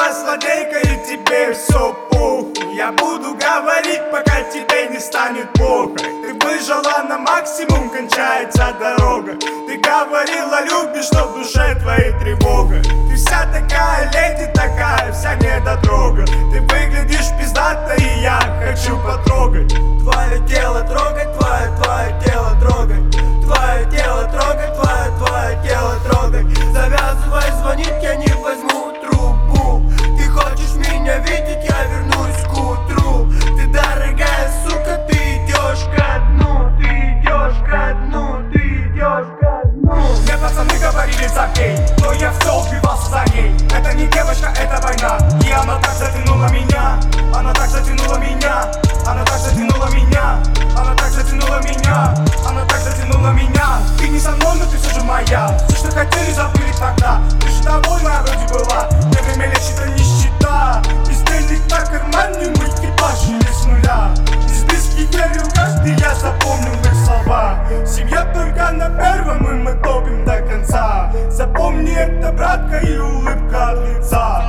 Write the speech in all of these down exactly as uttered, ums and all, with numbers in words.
Чертова злодейка, и тебе все похуй. Я буду говорить, пока тебе не станет плохо. Ты выжила на максимум, кончается дорога. Ты говорила, любишь, но в душе твоей тревога. Ты вся такая леди, такая вся недотрога. Ты выглядишь пиздато, и я хочу потрогать твое тело, трогать, твое, твое тело трогать. Твое тело трогать, твое, твое тело трогать. Завязывай звонить, я не возьму трубку. Ты хочешь меня видеть, я вернусь к утру. Ты дорогая сука, ты идешь ко дну. Ты идешь ко дну, ты идешь ко дну. Мне пацаны говорили забей, но я все убивался за ней. Это не девочка, это война. И она так затянула меня. Она так затянула меня. Она так затянула меня. Она так затянула меня. Она так затянула меня. Ты не со мной, но ты все же моя. Все, что хотели, забыли тогда. Ты же довольна вроде была. Не время лечит, это нищета. Бездельник на кармане, мы ебашили с нуля. Из близких верил каждый, я запомнил их слова. Семья только на первом, и мы топим до конца. Запомни это, братка, и улыбка от лица.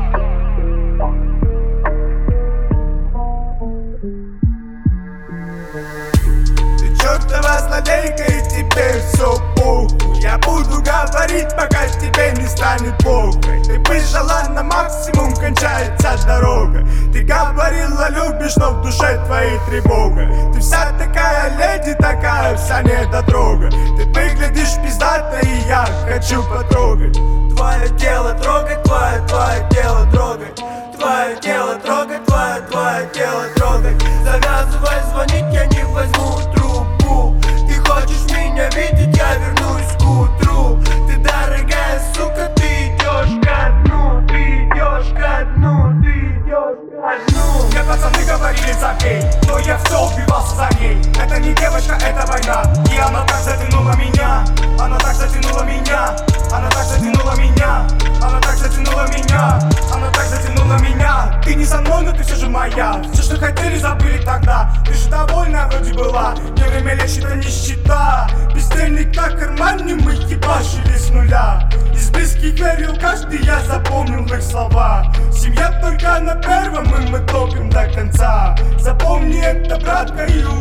Чертова злодейка, и теперь все похуй. Я буду говорить, пока тебе не станет плохо. Ты выжила на максимум, кончается дорога. Ты говорила, любишь, но в душе твоей тревога. Ты вся такая леди, такая вся недотрога. Ты выглядишь пиздато, и я хочу потрогать твое тело, трогать, твое, твое тело трогать. Твое тело трогать, твое, твое тело трогать. Завязывай звонить, я не возьму трубку. Ты хочешь меня видеть, я вернусь к утру. Ты дорогая сука, ты идешь ко дну. Ты идешь ко дну, ты идешь ко дну. Мне пацаны говорили забей, но я все убивался за ней. Это не девочка, это война. И она так затянула меня. Она так затянула меня. Она так затянула меня. Она так затянула меня. Она так затянула меня. Ты не со мной, но ты все же моя. Все, что хотели, забыли тогда. Ты же довольна вроде была. Не время лечит, это нищета. Бездельник на кармане, мы ебашили с нуля. Из близких верил каждый, я запомнил их слова. Семья только на первом, и мы топим до конца. Запомни это, братка, и